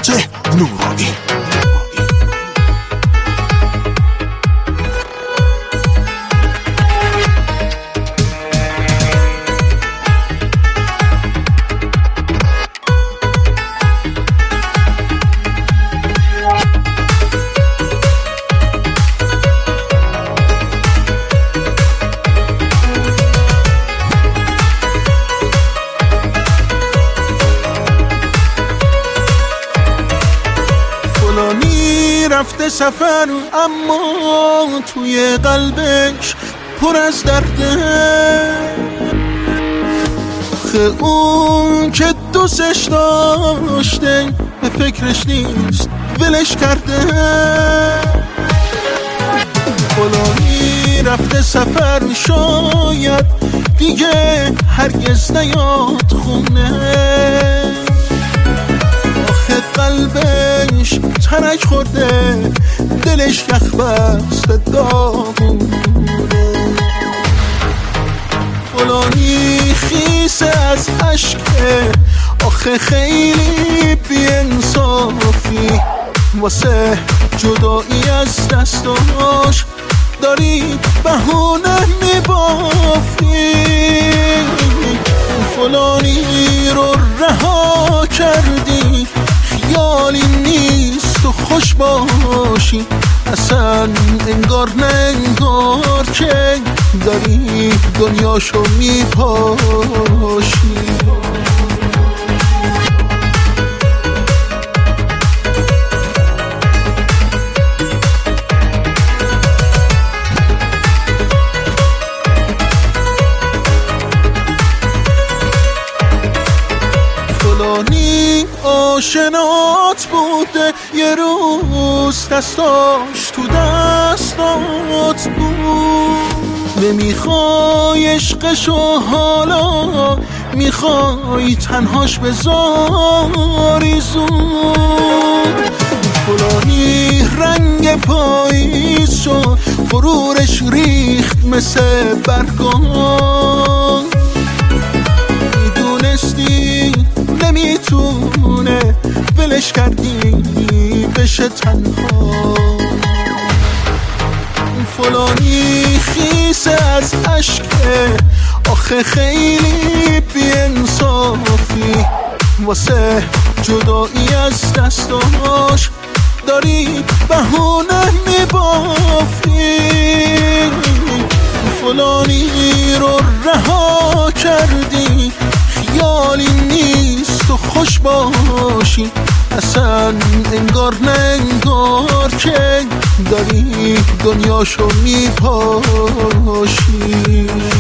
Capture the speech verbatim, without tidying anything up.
فاتح نورانی. رفته سفر اما توی قلبش پر از درده، خه اون که دوستش داشته به فکرش نیست ولش کرده. فلانی رفته سفر شاید دیگه هرگز نیاد خونه، قلبش ترک خورده دلش یخ بسته داغونه. فلانی خیسه از عشقه آخه خیلی بی‌انصافی، واسه جدایی از دستاش داری بهونه میبافی. فلانی رو رها کردی خیالی نیست و خوش باشی، اصلا انگار نه انگار که داری دنیاشو میپاشی. فلانی آشنات بوده یه روز دستاش تو دستات بود، نمیخوای عشقشو حالا میخوای تنهاش بذاری زود. فلانی رنگ پاییز شد غرورش ریخت مثل برگان، میدونستی نمیتونه ولش کردی بشه تنها. فلانی خیسه از عشقه آخه خیلی بی‌انصافی، واسه جدایی از دستاش داری بهونه میبافی. فلانی رو رها کردی خیالی نیست و خوش باشی، اصلا انگار نه انگار که داری دنیاشو میپاشی.